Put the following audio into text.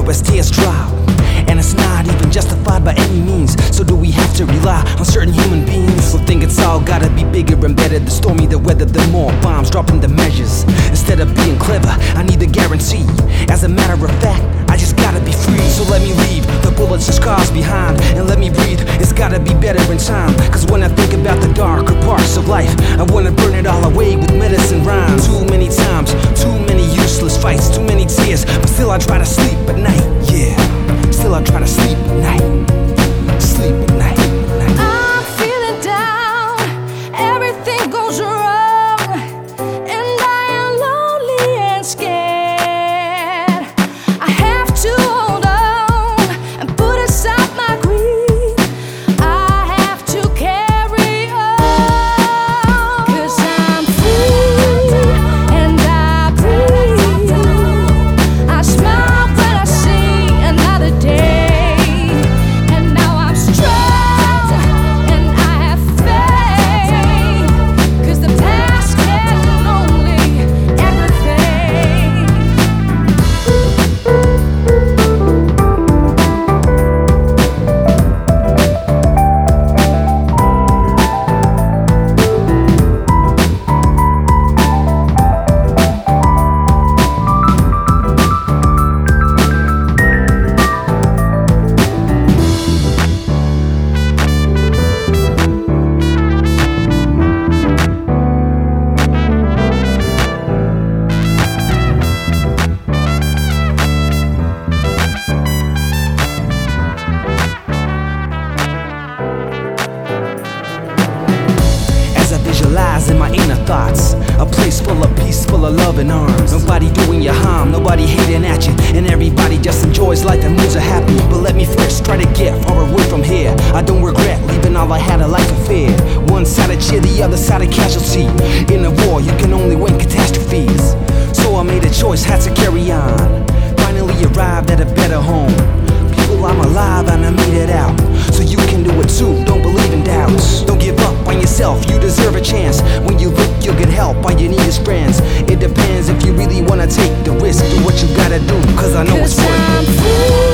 where tears drop, and it's not even justified by any means. So do we have to rely on certain human beings who think it's all gotta be bigger and better? The stormy the weather, the more bombs dropping the measures. Instead of being clever, I need a guarantee. As a matter of fact, I just gotta be free. So let me leave the bullets and scars behind, and let me breathe. It's gotta be better in time. Cause when I think about the darker parts of life, I wanna burn it all away with medicine rhymes. Too many times, too many useless fights, too many tears, but still I try to sleep at night. Yeah, still I try to sleep at night. Sleep at night. I'm feeling down, everything goes wrong, and I am lonely and scared. I have to hold on and put aside my grief. I have to carry on, 'cause I'm free and I breathe. I smile when I see another day. In my inner thoughts, a place full of peace, full of love and arms. Nobody doing you harm, nobody hating at you, and everybody just enjoys life and moves are happy. But let me first try to get far away from here. I don't regret leaving all I had, a life of fear. One side of cheer, the other side of casualty. In a war, you can only win catastrophes. So I made a choice, had to carry on. Finally arrived at a better home. People, I'm alive and I made it out. So you can do it too, don't believe in doubts. Don't give up on yourself, you deserve a chance. When you look, you'll get help, all you need is friends. It depends if you really wanna take the risk. Do what you gotta do, cause I know it's worth it.